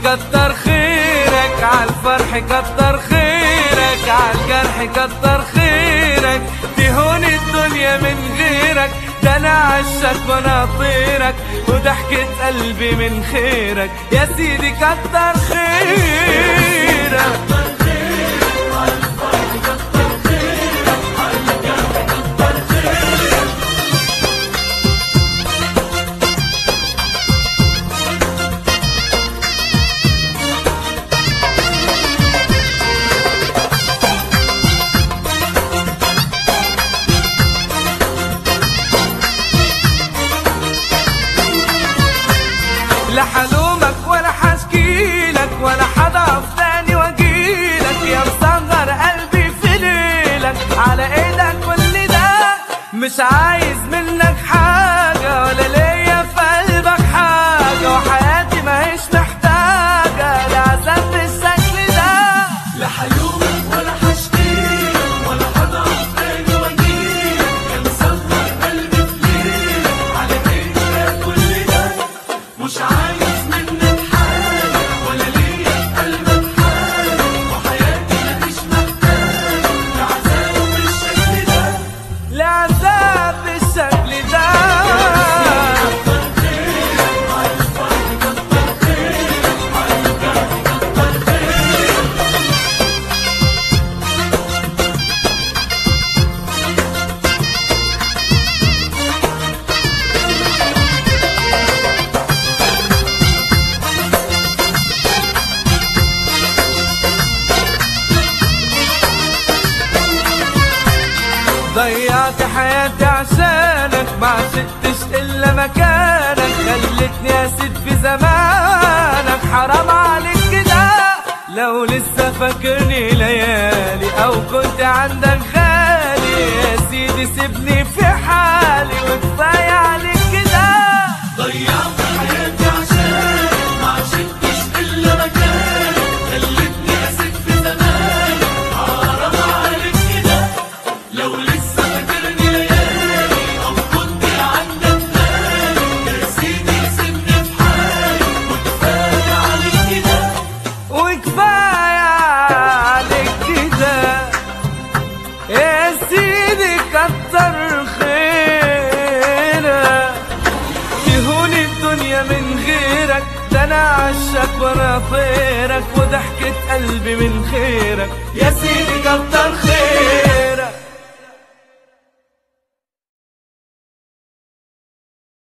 كتر خيرك، عالفرح كتر خيرك، عالجرح كتر خيرك، تهون الدنيا من غيرك، ده انا عشك وانا طيرك، وضحكة قلبي من خيرك، يا سيدي كتر خيرك. لا حلومك ولا حشكيلك، ولا حدا افداني واجيلك، يا مصغر قلبي في ليلك، على ايدك كل ده، مش عايز منك حاجة، ولا ليا في قلبك حاجة، وحياتي ماهيش محتاجة لعذاب بالشكل ده. لا حلومك ولا حشكيلك، ولا حدا افداني واجيلك، يا مصغر قلبي في ليلك، على ايدك كل ده، مش عايز منك حاجة، ولا ليا في قلبك حاجة، وحياتي ماهيش محتاجة لعذاب بالشكل ده، لعذاب بالشكل ده. ضيعت حياتي عشانك، ما عشقتش الا مكانك، خلتني اسيد في زمانك، حرام عليك كده، لو لسه فاكرني ليالي او كنت عندك غالي، يا سيدي سيبني في حالي وكفايه عليك كده. ضيعت حياتي عشانك، ما عشقتش الا مكانك، خلتني اسيد في زمانك، حرام عليك كده، لو لسه فاكرني ليالي او كنت عندك غالي، يا سيدي سيبني في حالي وكفايه عليك كده، وكفايه عليك كده، يا سيدي كتر خيرك، تهون الدنيا من غيرك، ده انا عشك وانا طيرك، وضحكة قلبي من خيرك، يا سيدي كتر خيرك.